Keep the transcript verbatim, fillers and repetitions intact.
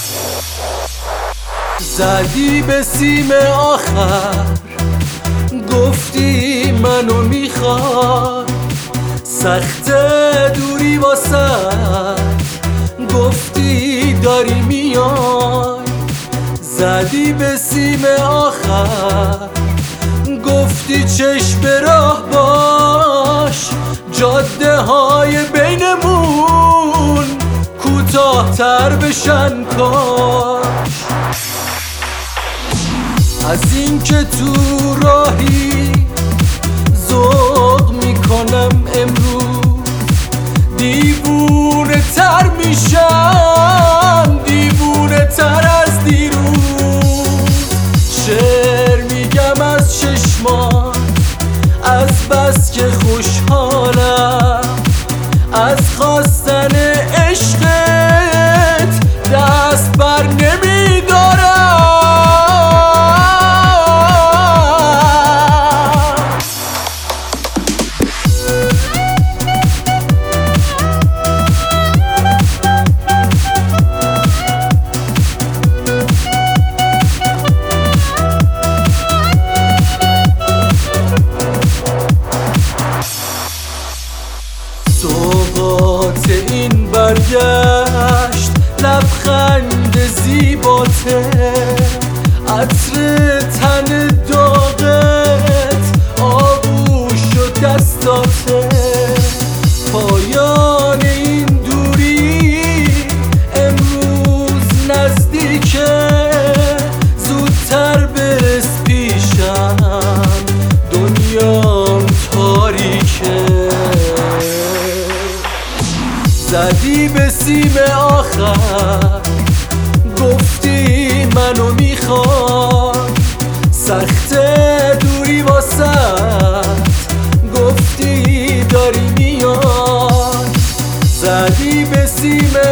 زدی به سیم آخر، گفتی منو میخوای، سخت دوری واسه گفتی داری میای. زدی به سیم آخر، گفتی چشم راه باش، جاده های بینمون کوتاه تر بشن کاش. از این که تو راهی ذوق میکنم امروز، دیوونه تر میشم، دیوونه تر از دیروز. شعر میگم از چشمان، از بس که خوشحالم، از خواستن عشقت دست بر نمیدارم. سوغات این برگشت، لبخند زیباته، عطر تن داغت، آغوش و دستاته. پایان این دوری امروز نزدیکه، زودتر برس پیشم، دنیام تاریکه. زدی به سیم آخر، گفتی منو میخوای، سخت دوری واسه گفتی داری میای. زدی به سیم